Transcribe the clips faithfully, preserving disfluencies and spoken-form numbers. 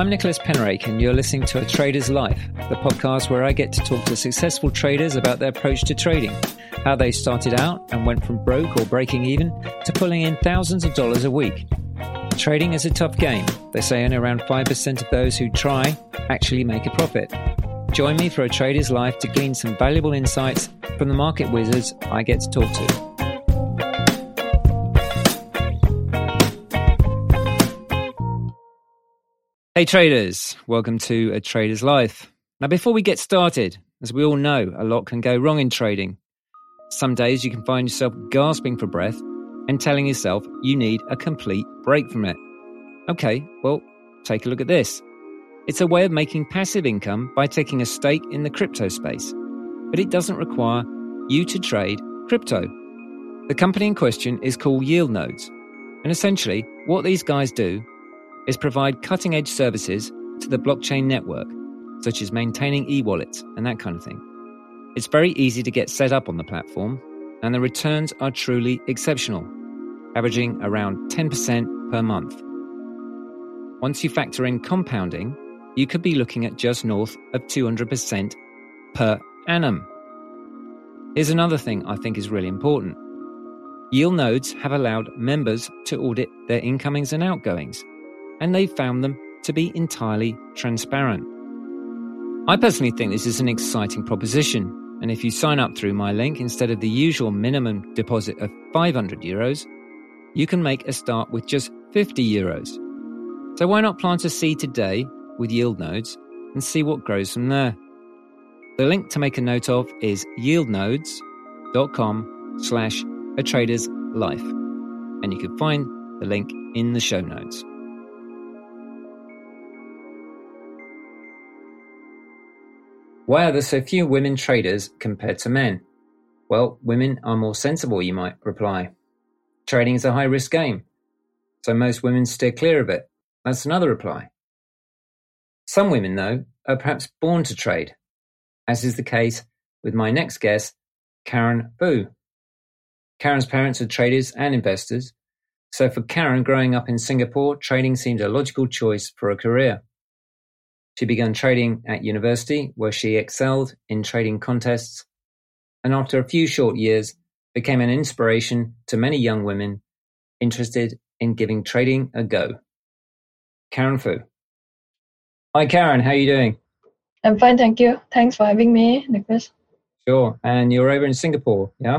I'm Nicholas Penrake, and you're listening to A Trader's Life, the podcast where I get to talk to successful traders about their approach to trading, how they started out and went from broke or breaking even to pulling in thousands of dollars a week. Trading is a tough game. They say only around five percent of those who try actually make a profit. Join me for A Trader's Life to glean some valuable insights from the market wizards I get to talk to. Hey traders, welcome to A Trader's Life. Now before we get started, as we all know, a lot can go wrong in trading. Some days you can find yourself gasping for breath and telling yourself you need a complete break from it. Okay, well, take a look at this. It's a way of making passive income by taking a stake in the crypto space, but it doesn't require you to trade crypto. The company in question is called Yield Nodes, and essentially what these guys do is provide cutting-edge services to the blockchain network, such as maintaining e-wallets and that kind of thing. It's very easy to get set up on the platform, and the returns are truly exceptional, averaging around ten percent per month. Once you factor in compounding, you could be looking at just north of two hundred percent per annum. Here's another thing I think is really important. Yield Nodes have allowed members to audit their incomings and outgoings, and they've found them to be entirely transparent. I personally think this is an exciting proposition, and if you sign up through my link instead of the usual minimum deposit of five hundred euros, you can make a start with just fifty euros. So why not plant a seed today with Yield Nodes and see what grows from there? The link to make a note of is yieldnodes.com slash a trader's life, and you can find the link in the show notes. Why are there so few women traders compared to men? Well, women are more sensible, you might reply. Trading is a high-risk game, so most women steer clear of it. That's another reply. Some women, though, are perhaps born to trade, as is the case with my next guest, Karen Fu. Karen's parents are traders and investors, so for Karen, growing up in Singapore, trading seemed a logical choice for a career. She began trading at university, where she excelled in trading contests, and after a few short years, became an inspiration to many young women interested in giving trading a go. Karen Fu. Hi, Karen. How are you doing? I'm fine, thank you. Thanks for having me, Nicholas. Sure. And you're over in Singapore, yeah?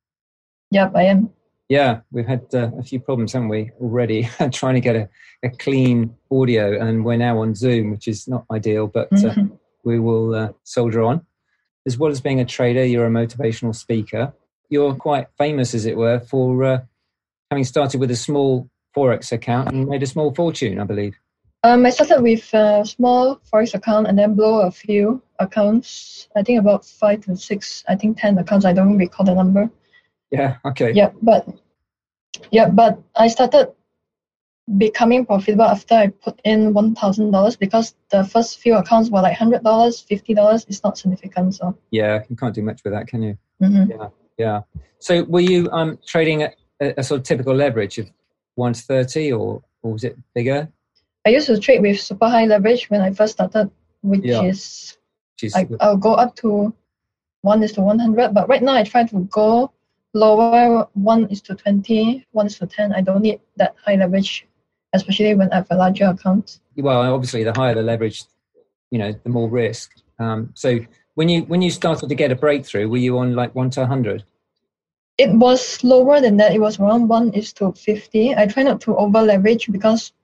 Yep, I am. Yeah, we've had uh, a few problems, haven't we, already, trying to get a, a clean audio, and we're now on Zoom, which is not ideal, but uh, mm-hmm. we will uh, soldier on. As well as being a trader, you're a motivational speaker. You're quite famous, as it were, for uh, having started with a small Forex account and made a small fortune, I believe. Um, I started with a small Forex account and then blow a few accounts, I think about five to six, I think ten accounts, I don't recall the number. Yeah, okay. Yeah, but yeah, but I started becoming profitable after I put in one thousand dollars, because the first few accounts were like one hundred dollars, fifty dollars. It's not significant. So yeah, you can't do much with that, can you? Mm-hmm. Yeah, yeah. So were you um, trading at a, a sort of typical leverage of one to thirty, or, or was it bigger? I used to trade with super high leverage when I first started, which yeah. is, Jeez. I, I'll go up to one is to one hundred. But right now I try to go lower, one is to twenty, one is to ten. I don't need that high leverage, especially when I have a larger account. Well, obviously, the higher the leverage, you know, the more risk. Um, so when you when you started to get a breakthrough, were you on like one to one hundred? It was lower than that. It was around one is to fifty. I try not to over leverage, because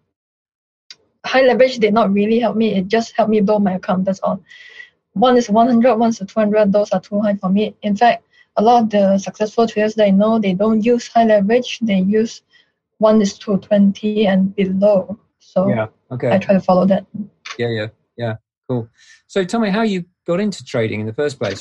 high leverage did not really help me. It just helped me blow my account. That's all. One is one hundred, one is to two hundred. Those are too high for me. In fact, a lot of the successful traders that I know, they don't use high leverage. They use one is to twenty and below. So yeah, okay. I try to follow that. Yeah, yeah, yeah. Cool. So tell me how you got into trading in the first place.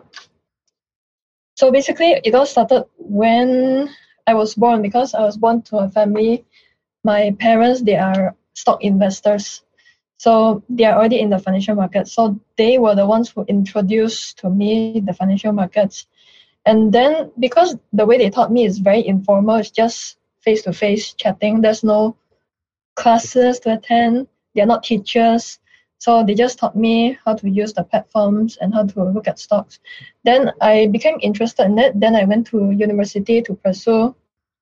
So basically, it all started when I was born, because I was born to a family. My parents, they are stock investors. So they are already in the financial market. So they were the ones who introduced to me the financial markets. And then because the way they taught me is very informal, it's just face-to-face chatting. There's no classes to attend. they're not teachers. So they just taught me how to use the platforms and how to look at stocks. Then I became interested in it. Then I went to university to pursue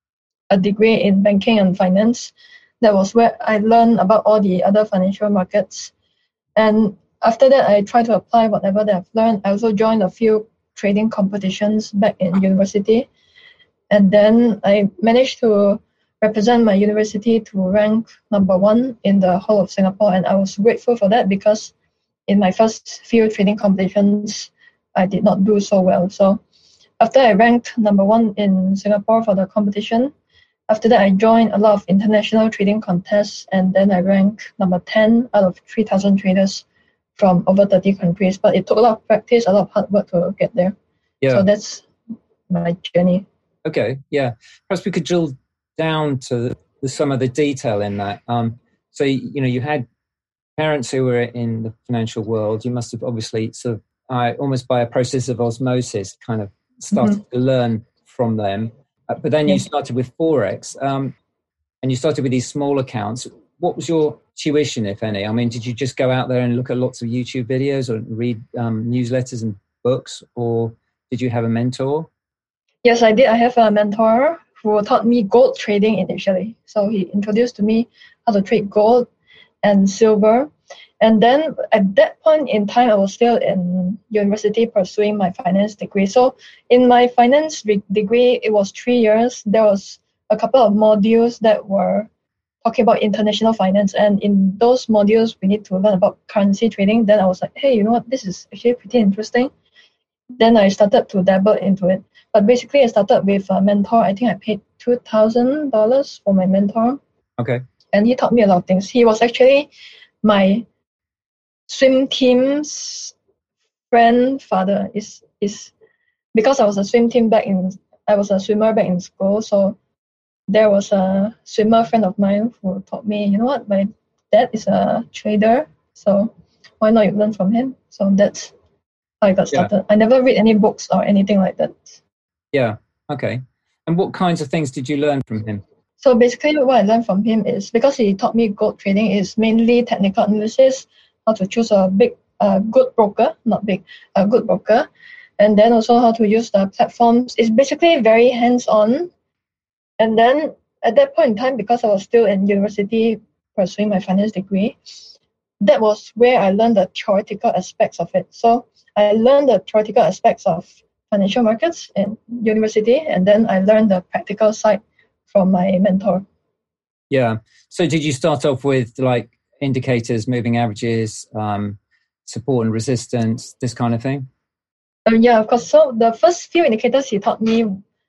a degree in banking and finance. That was where I learned about all the other financial markets. And after that, I tried to apply whatever that I've learned. I also joined a few trading competitions back in university. And then I managed to represent my university to rank number one in the whole of Singapore. And I was grateful for that because in my first few trading competitions, I did not do so well. So after I ranked number one in Singapore for the competition, after that I joined a lot of international trading contests, and then I ranked number ten out of three thousand traders from over thirty countries. But it took a lot of practice, a lot of hard work to get there. Yeah. So that's my journey. Okay, yeah. Perhaps we could drill down to the, some of the detail in that. Um, so, you know, you had parents who were in the financial world. You must have obviously sort of, uh, almost by a process of osmosis, kind of started mm-hmm. to learn from them. Uh, but then you yes. started with Forex, um, and you started with these small accounts. What was your tuition, if any? I mean, did you just go out there and look at lots of YouTube videos or read um, newsletters and books, or did you have a mentor? Yes, I did. I have a mentor who taught me gold trading initially. So he introduced to me how to trade gold and silver. And then at that point in time, I was still in university pursuing my finance degree. So in my finance re- degree, it was three years. There was a couple of modules that were talking about international finance. And in those modules, we need to learn about currency trading. Then I was like, hey, you know what? This is actually pretty interesting. Then I started to dabble into it. But basically, I started with a mentor. I think I paid two thousand dollars for my mentor. Okay. And he taught me a lot of things. He was actually my swim team's friend father. Is is because I was a swim team back in, I was a swimmer back in school. So there was a swimmer friend of mine who taught me, you know what, my dad is a trader. So why not you learn from him? So that's how I got started. Yeah. I never read any books or anything like that. Yeah. Okay. And what kinds of things did you learn from him? So basically what I learned from him is, because he taught me gold trading, is mainly technical analysis, how to choose a big, uh, good broker, not big, a good broker. And then also how to use the platforms. It's basically very hands-on. And then at that point in time, because I was still in university pursuing my finance degree, that was where I learned the theoretical aspects of it. So I learned the theoretical aspects of financial markets in university, and then I learned the practical side from my mentor. Yeah. So did you start off with like indicators, moving averages, um, support and resistance, this kind of thing? Um, yeah, of course. So the first few indicators he taught me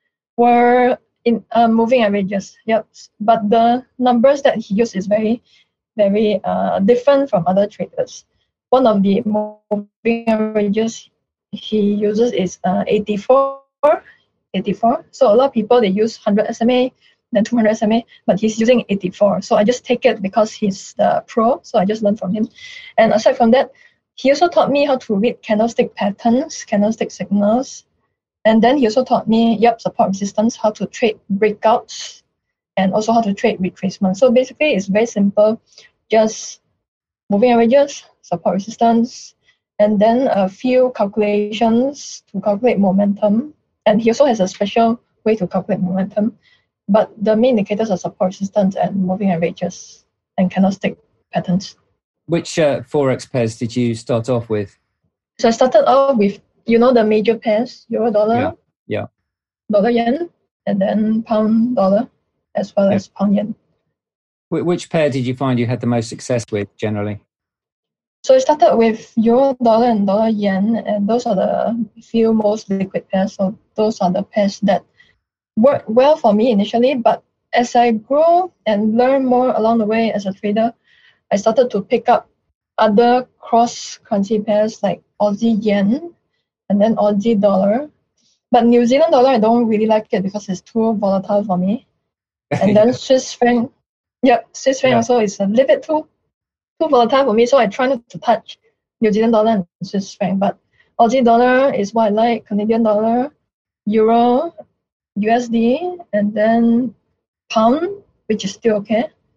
were in uh, moving averages. Yep. But the numbers that he used is very, very uh, different from other traders. One of the moving averages he uses is uh, eighty-four, eighty-four. So a lot of people, they use one hundred S M A, then two hundred S M A, but he's using eighty-four. So I just take it because he's the pro, so I just learn from him. And aside from that, he also taught me how to read candlestick patterns, candlestick signals. And then he also taught me, yep, support resistance, how to trade breakouts, and also how to trade retracement. So basically, it's very simple, just moving averages, support resistance, and then a few calculations to calculate momentum. And he also has a special way to calculate momentum. But the main indicators are support resistance and moving averages and candlestick patterns. Which uh, Forex pairs did you start off with? So I started off with, you know, the major pairs, euro dollar, yeah, yeah. dollar yen, and then pound dollar, as well yeah. as pound yen. Which pair did you find you had the most success with generally? So I started with euro dollar and dollar yen, and those are the few most liquid pairs. So those are the pairs that worked well for me initially. But as I grew and learned more along the way as a trader, I started to pick up other cross-currency pairs like Aussie yen and then Aussie dollar. But New Zealand dollar, I don't really like it because it's too volatile for me. And then Swiss franc, yep, Swiss franc yeah. also is a little bit too too volatile for me, so I try not to touch New Zealand dollar and Swiss franc. But Aussie dollar is what I like, Canadian dollar, euro, U S D, and then pound, which is still okay.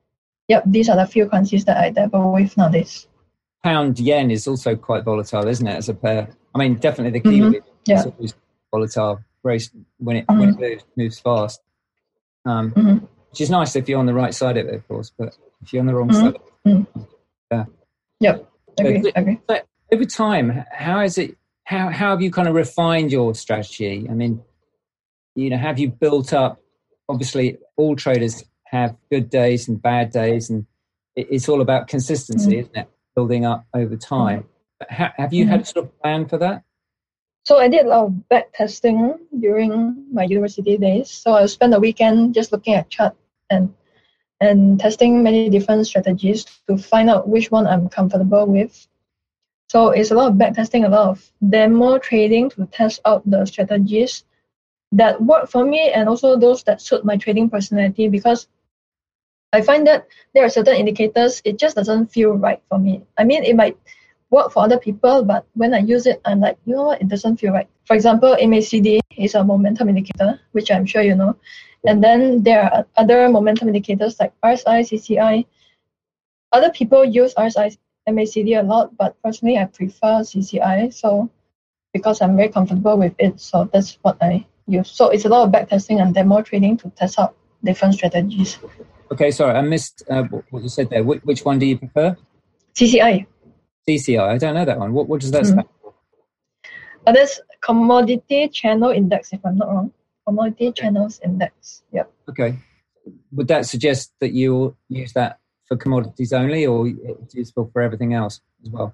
yep, these are the few currencies that I dabble with nowadays. Pound yen is also quite volatile, isn't it, as a pair? I mean, definitely the Kiwi Mm-hmm. Yeah. is always volatile very, when it mm-hmm. when it moves, moves fast. Um, mm-hmm. Which is nice if you're on the right side of it, of course. But if you're on the wrong mm-hmm. side, of it, mm-hmm. yeah. Yep. Agree. So, agree. so over time, how is it? How how have you kind of refined your strategy? I mean, you know, have you built up? Obviously, all traders have good days and bad days, and it, it's all about consistency, mm-hmm. isn't it? Building up over time. But ha, have you mm-hmm. had a sort of plan for that? So I did a lot of back testing during my university days. So I spent the weekend just looking at chart and and testing many different strategies to find out which one I'm comfortable with. So it's a lot of back testing, a lot of demo trading to test out the strategies that work for me and also those that suit my trading personality, because I find that there are certain indicators, it just doesn't feel right for me. I mean, it might work for other people, but when I use it, I'm like, you know what, it doesn't feel right. For example, M A C D is a momentum indicator, which I'm sure you know. And then there are other momentum indicators like R S I, C C I. Other people use R S I, M A C D a lot, but personally I prefer C C I. So because I'm very comfortable with it, so that's what I use. So it's a lot of back testing and demo trading to test out different strategies. Okay, sorry, I missed uh, what you said there. Which, which one do you prefer? C C I. C C I. I don't know that one. What what does that mm. stand for? Uh, that's Commodity Channel Index, if I'm not wrong. Commodity okay. Channels Index. Yep. Okay. Would that suggest that you use that for commodities only, or it's useful for everything else as well?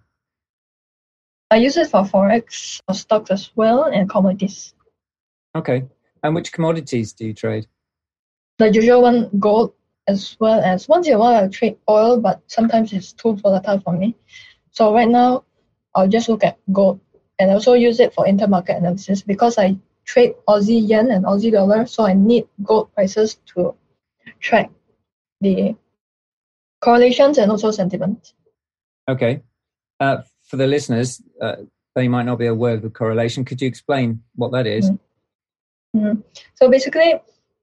I use it for Forex, for stocks as well, and commodities. Okay. And which commodities do you trade? The usual one, gold, as well as once in a while I trade oil, but sometimes it's too volatile for me. So right now, I'll just look at gold and also use it for intermarket analysis because I trade Aussie yen and Aussie dollar, so I need gold prices to track the correlations and also sentiment. Okay. Uh, for the listeners, uh, they might not be aware of the correlation. Could you explain what that is? Mm-hmm. Mm-hmm. So basically,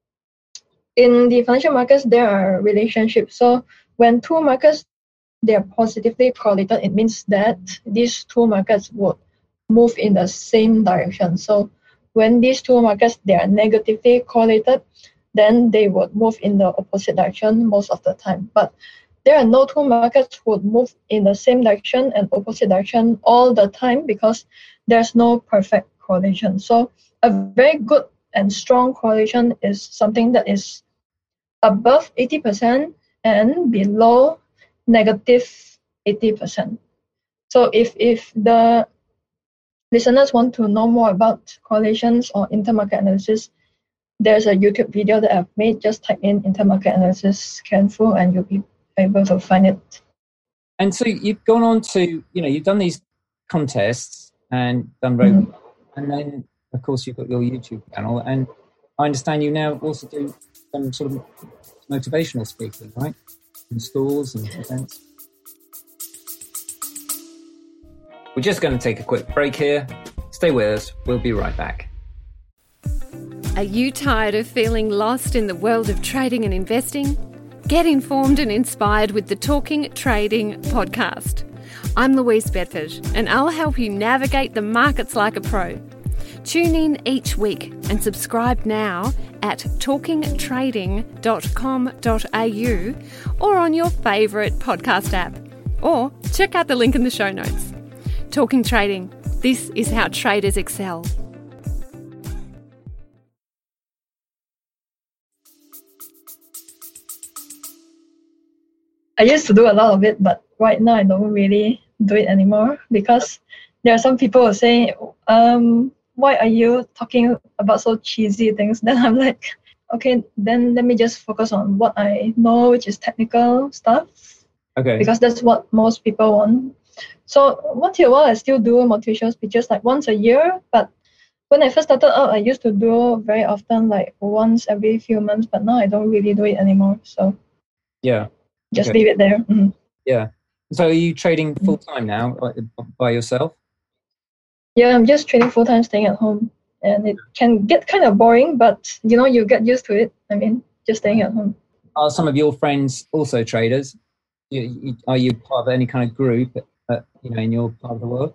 in the financial markets, there are relationships. So when two markets, they are positively correlated, it means that these two markets would move in the same direction. So when these two markets, they are negatively correlated, then they would move in the opposite direction most of the time. But there are no two markets would move in the same direction and opposite direction all the time because there's no perfect correlation. So a very good and strong correlation is something that is above eighty percent and below negative eighty percent. So if, if the listeners want to know more about correlations or intermarket analysis, there's a YouTube video that I've made. Just type in intermarket analysis Karen Fu and you'll be able to find it. And so you've gone on to, you know, you've done these contests and done very mm-hmm. well. And then, of course, you've got your YouTube channel. And I understand you now also do some sort of motivational speaking, right? In schools and events. We're just going to take a quick break here. Stay with us. We'll be right back. Are you tired of feeling lost in the world of trading and investing? Get informed and inspired with the Talking Trading podcast. I'm Louise Bedford, and I'll help you navigate the markets like a pro. Tune in each week and subscribe now at talking trading dot com dot a u or on your favourite podcast app. Or check out the link in the show notes. Talking Trading. This is how traders excel. I used to do a lot of it, but right now I don't really do it anymore because there are some people who say, um, why are you talking about so cheesy things? Then I'm like, okay, then let me just focus on what I know, which is technical stuff. Okay. Because that's what most people want. So once in a while, I still do motivational speeches like once a year. But when I first started out, I used to do very often, like once every few months. But now I don't really do it anymore. So yeah, just okay. leave it there. Mm-hmm. Yeah. So are you trading full time now by yourself? Yeah, I'm just trading full time, staying at home. And it can get kind of boring, but you know, you get used to it. I mean, just staying at home. are some of your friends also traders? You, you, are you part of any kind of group, uh, you know, in your part of the world?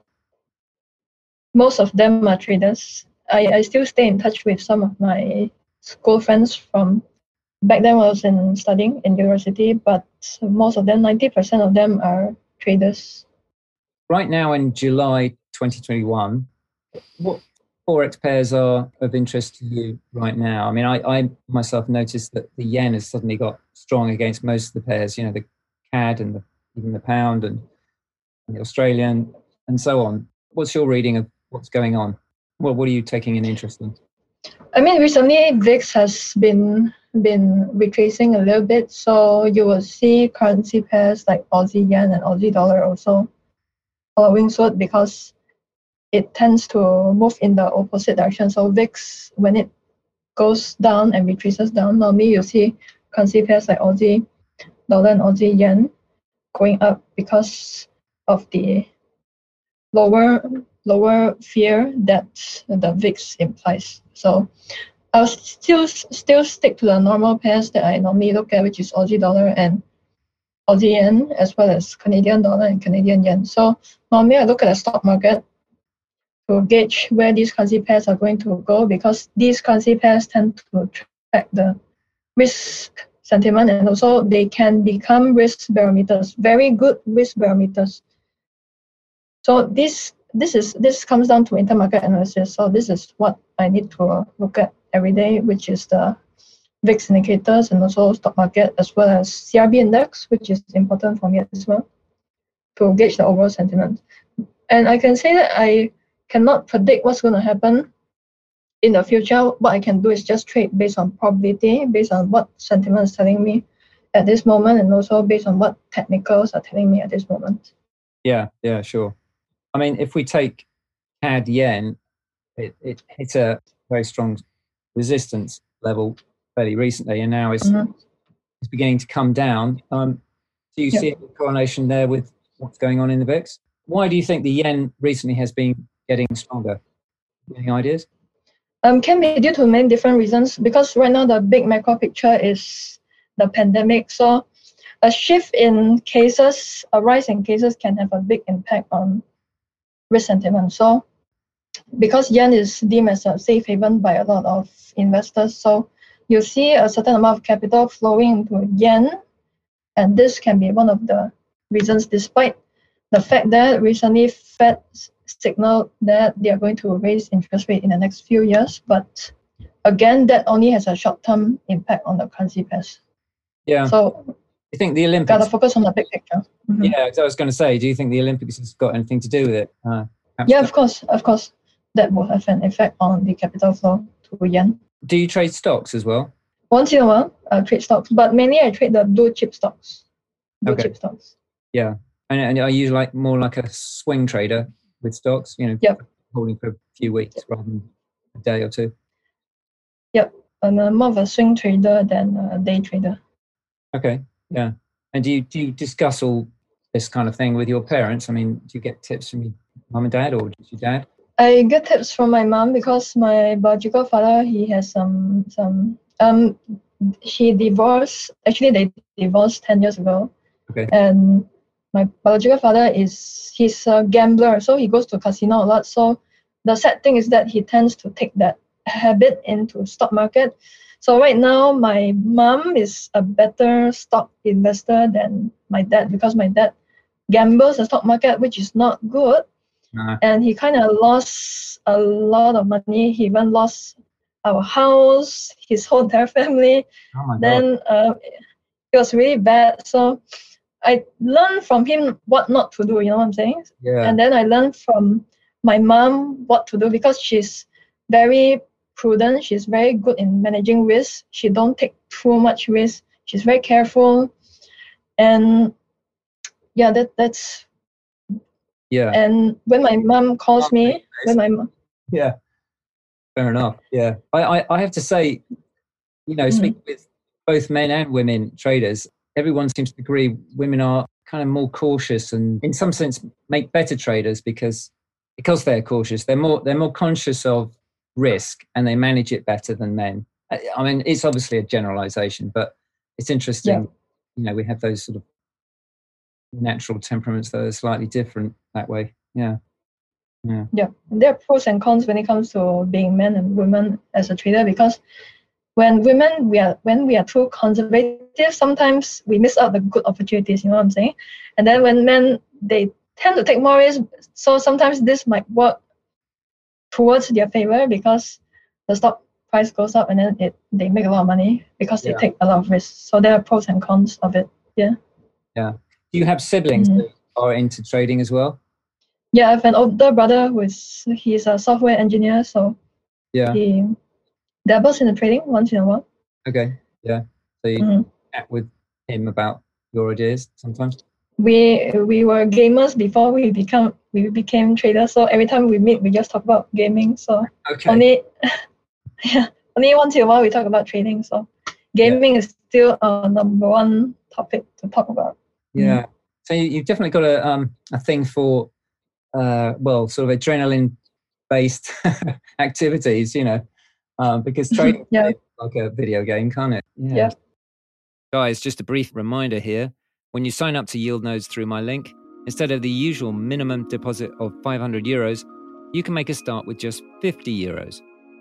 Most of them are traders. I, I still stay in touch with some of my school friends from back then when I was in studying in university, but most of them, ninety percent of them are traders. Right now in July twenty twenty-one, what Forex pairs are of interest to you right now? I mean, I, I myself noticed that the yen has suddenly got strong against most of the pairs, you know, the C A D and the, even the pound and, and the Australian and so on. What's your reading of what's going on? Well, what are you taking an interest in? I mean, recently V I X has been been retracing a little bit, so you will see currency pairs like Aussie yen and Aussie dollar also following suit because it tends to move in the opposite direction. So V I X, when it goes down and retraces down, normally you see currency pairs like Aussie dollar and Aussie yen going up because of the lower lower fear that the V I X implies. So I'll still still stick to the normal pairs that I normally look at, which is Aussie dollar and Aussie yen, as well as Canadian dollar and Canadian yen. So normally I look at the stock market to gauge where these currency pairs are going to go, because these currency pairs tend to track the risk sentiment, and also they can become risk barometers, very good risk barometers. So this this is this comes down to intermarket analysis. So this is what I need to look at every day, which is the V I X indicators and also stock market, as well as C R B index, which is important for me as well, to gauge the overall sentiment. And I can say that I cannot predict what's going to happen in the future. What I can do is just trade based on probability, based on what sentiment is telling me at this moment, and also based on what technicals are telling me at this moment. Yeah, yeah, sure. I mean, if we take C A D yen, it, it hit a very strong resistance level fairly recently, and now it's, mm-hmm. it's beginning to come down. Um, do you yep. see a correlation there with what's going on in the V I X? Why do you think the yen recently has been getting stronger? Any ideas? Um, can be due to many different reasons, because right now the big macro picture is the pandemic. So a shift in cases, a rise in cases can have a big impact on risk sentiment. So because yen is deemed as a safe haven by a lot of investors, so you see a certain amount of capital flowing into yen, and this can be one of the reasons, despite the fact that recently Fed signaled that they are going to raise interest rate in the next few years. But again, that only has a short-term impact on the currency pairs. Yeah. So you think the Olympics? Gotta focus on the big picture. Mm-hmm. Yeah, I was going to say, do you think the Olympics has got anything to do with it? Uh, yeah, of course, of course, that will have an effect on the capital flow to yen. Do you trade stocks as well? Once in a while, I trade stocks, but mainly I trade the blue chip stocks. Blue okay. chip stocks. Yeah, and, and are you like more like a swing trader with stocks? You know, yep. holding for a few weeks yep. rather than a day or two. Yep, I'm a more of a swing trader than a day trader. Okay, yeah. And do you do you discuss all this kind of thing with your parents? I mean, do you get tips from your mum and dad, or just your dad? I get tips from my mom because my biological father, he has some some um he divorced. Actually, they divorced ten years ago. Okay. And my biological father is he's a gambler, so he goes to casino a lot. So the sad thing is that he tends to take that habit into stock market. So right now, my mom is a better stock investor than my dad, because my dad gambles the stock market, which is not good. Uh-huh. And he kind of lost a lot of money. He even lost our house, his whole entire family. Oh my then uh, it was really bad. So I learned from him what not to do, you know what I'm saying? Yeah. And then I learned from my mom what to do, because she's very prudent. She's very good in managing risk. She don't take too much risk. She's very careful. And yeah, that that's yeah. And when my mom calls me, when my mom yeah, fair enough. Yeah, I, I, I have to say, you know, mm-hmm. speaking with both men and women traders, everyone seems to agree women are kind of more cautious and, in some sense, make better traders because because they're cautious. They're more they're more conscious of risk and they manage it better than men. I mean, it's obviously a generalization, but it's interesting. Yeah. You know, we have those sort of natural temperaments that are slightly different that way. Yeah. Yeah. Yeah. There are pros and cons when it comes to being men and women as a trader, because when women we are when we are too conservative, sometimes we miss out the good opportunities, you know what I'm saying? And then when men, they tend to take more risks, so sometimes this might work towards their favor because the stock price goes up and then it they make a lot of money because they Yeah. take a lot of risks. So there are pros and cons of it. Yeah. Yeah. Do you have siblings Mhm. that are into trading as well? Yeah, I have an older brother who is he's a software engineer, so Yeah. he dabbles in the trading once in a while. Okay. Yeah. So you Mhm. chat with him about your ideas sometimes? We we were gamers before we become we became traders. So every time we meet, we just talk about gaming. So Okay. only yeah, only once in a while we talk about trading. So gaming is still our number one topic to talk about. Yeah. Mm. So you, you've definitely got a um a thing for uh well sort of adrenaline based activities, you know, um, because trading Yeah. is like a video game, can't it? Yeah. Guys, just a brief reminder here. When you sign up to Yield Nodes through my link, instead of the usual minimum deposit of five hundred euros, you can make a start with just fifty euros.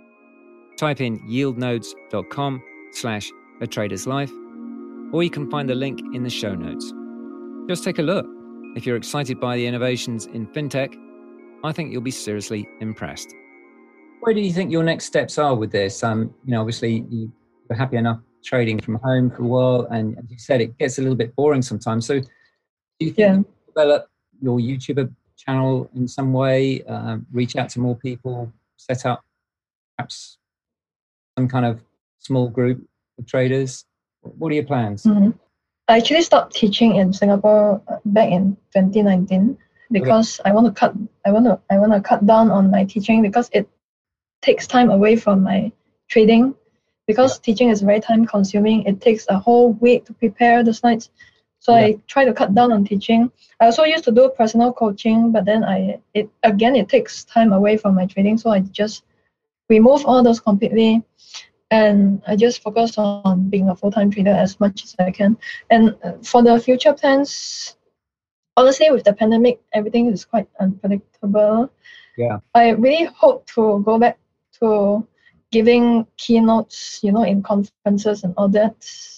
Type in yieldnodes.com slash a trader's life, or you can find the link in the show notes. Just take a look. If you're excited by the innovations in fintech, I think you'll be seriously impressed. Where do you think your next steps are with this? Um, you know, obviously you were happy enough trading from home for a while, and as you said, it gets a little bit boring sometimes. So do you think Yeah. you develop your YouTuber channel in some way, uh, reach out to more people, set up perhaps some kind of small group of traders? What are your plans? Mm-hmm. I actually stopped teaching in Singapore back in twenty nineteen because okay. I want to cut I want to I want to cut down on my teaching because it takes time away from my trading. Because yeah. teaching is very time consuming, it takes a whole week to prepare the slides. So yeah. I try to cut down on teaching. I also used to do personal coaching, but then I it again it takes time away from my trading. So I just remove all those completely. And I just focus on being a full-time trader as much as I can. And for the future plans, honestly, with the pandemic, everything is quite unpredictable. Yeah. I really hope to go back to giving keynotes, you know, in conferences and all that.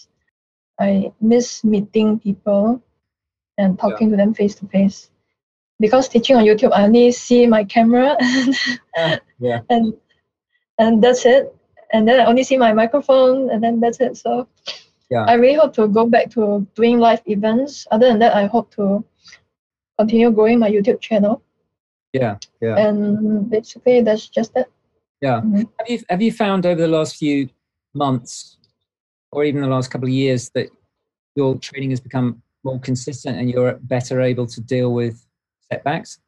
I miss meeting people and talking yeah. to them face to face. Because teaching on YouTube, I only see my camera and yeah. Yeah. and and that's it. And then I only see my microphone, and then that's it. So yeah. I really hope to go back to doing live events. Other than that, I hope to continue growing my YouTube channel. Yeah, yeah. And basically, that's just it. Yeah. Mm-hmm. Have you have you found over the last few months, or even the last couple of years, that your trading has become more consistent and you're better able to deal with setbacks?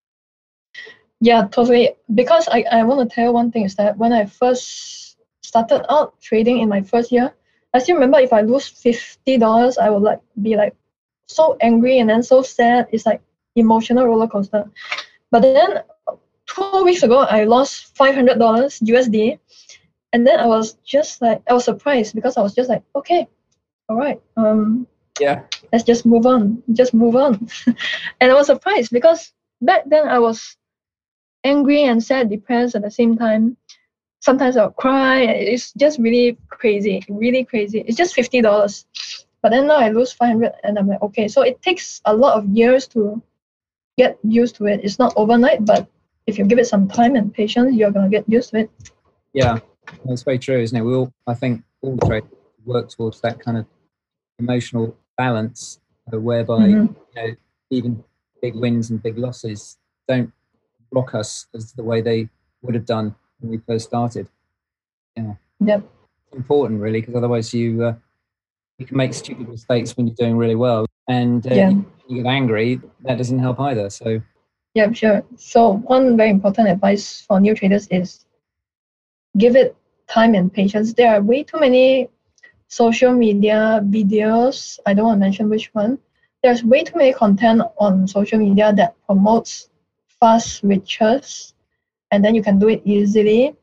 Yeah, totally. Because I, I want to tell you one thing is that when I first started out trading in my first year, I still remember if I lose fifty dollars, I would like be like so angry and then so sad. It's like emotional roller coaster. But then two weeks ago, I lost five hundred dollars U S D. And then I was just like, I was surprised because I was just like, okay, all right. Um, yeah. Let's just move on. Just move on. And I was surprised because back then I was angry and sad, depressed at the same time. Sometimes I'll cry. It's just really crazy, really crazy. It's just fifty dollars. But then now I lose five hundred and I'm like, okay. So it takes a lot of years to get used to it. It's not overnight, but if you give it some time and patience, you're going to get used to it. Yeah, that's very true, isn't it? We all, I think all traders work towards that kind of emotional balance uh, whereby mm-hmm. you know, even big wins and big losses don't block us as the way they would have done when we first started. Yeah. Yep. It's important, really, because otherwise you uh, you can make stupid mistakes when you're doing really well, and uh, yeah. you get angry. That doesn't help either. So. Yeah, sure. So one very important advice for new traders is give it time and patience. There are way too many social media videos. I don't want to mention which one. There's way too many content on social media that promotes fast riches, and then you can do it easily.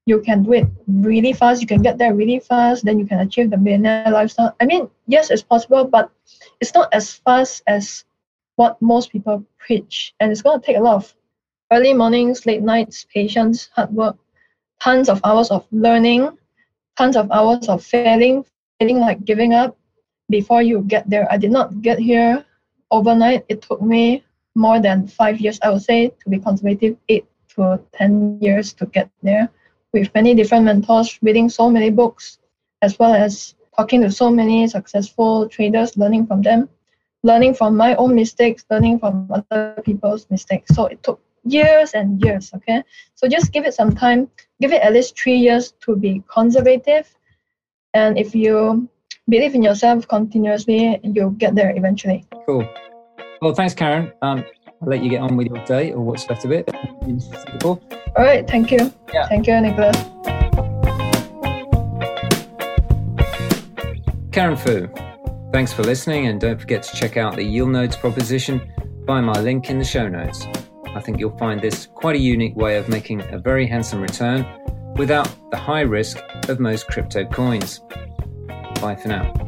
you can do it really fast. You can get there really fast. Then you can achieve the millionaire lifestyle. I mean, yes, it's possible, but it's not as fast as what most people preach. And it's going to take a lot of early mornings, late nights, patience, hard work, tons of hours of learning, tons of hours of failing, feeling like giving up before you get there. I did not get here overnight. It took me more than five years, I would say, to be conservative, eight to ten years to get there, with many different mentors, reading so many books, as well as talking to so many successful traders, learning from them, learning from my own mistakes, learning from other people's mistakes. So it took years and years, okay? So just give it some time, give it at least three years to be conservative. And if you believe in yourself continuously, you'll get there eventually. Cool. Well, thanks, Karen. Um, I'll let you get on with your day or what's left of it in Singapore. All right, thank you. Yeah. Thank you, Nicholas. Karen Fu, thanks for listening, and don't forget to check out the Yield Nodes proposition via my link in the show notes. I think you'll find this quite a unique way of making a very handsome return without the high risk of most crypto coins. Bye for now.